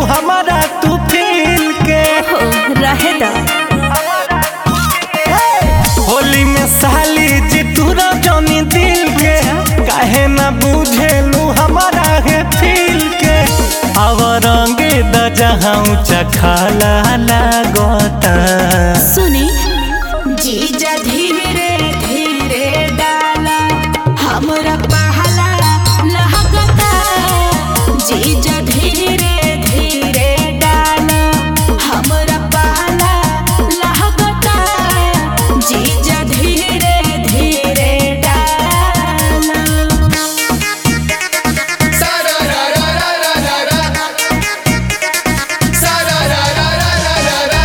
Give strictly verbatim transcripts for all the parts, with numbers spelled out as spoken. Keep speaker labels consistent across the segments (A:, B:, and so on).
A: हमारा तू फील के
B: हो रहे दा
A: होली में साली जी तू रजनी दिल के काहे ना बुझेलू हमारा है फील के आवर रंगे द जहाँ ऊंचा खाला लागता
B: सुनी जीजा धीरे धीरे डाला हमरा पहला लहकता जीजा धीरे धीरे डाला हमरा पहला लहकता जीजा धीरे धीरे डाला
C: सारा रा रा रा रा रा रा सारा रा रा रा रा रा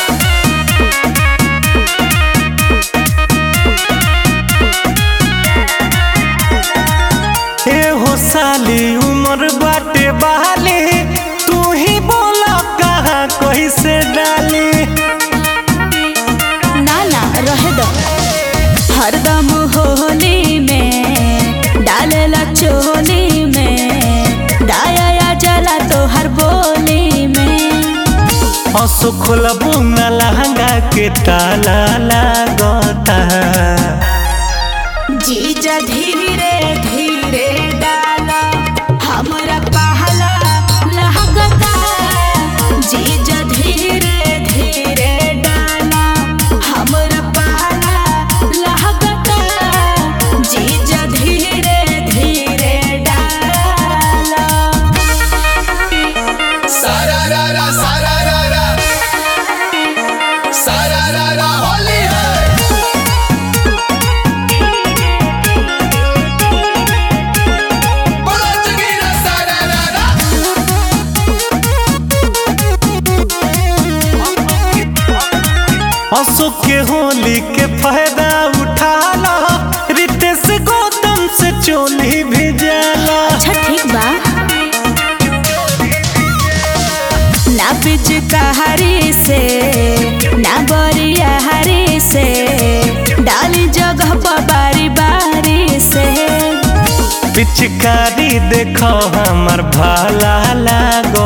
A: ए हो साली उम्र बाटे बहाली तू ही बोला कहाँ कैसे डाली
B: ना ना रहे दो हरदम होली में डालेला चोली में दाया या जला तो हर बोली में
A: हंसो खोलबू ना लहंगा के ताला लागता
B: जीजा धीरे धीरे डाला हमरा पहला लहकता जीजा धीरे धीरे डाला हमरा पहला लहकता जीजा धीरे धीरे डाला
C: सारा रा रा सारा रा रा सारा रा रा होली है बोलो जगीरा सारा रा रा
A: हंसो के होली के फायदा उठा लो रितेश गौतम से चोली भेजाला
B: अच्छा ठीक बा ना पिचकारी से ना बरियारी से डाली जगह पर बारी बारी से
A: पिचकारी देखो हमर भाला लागो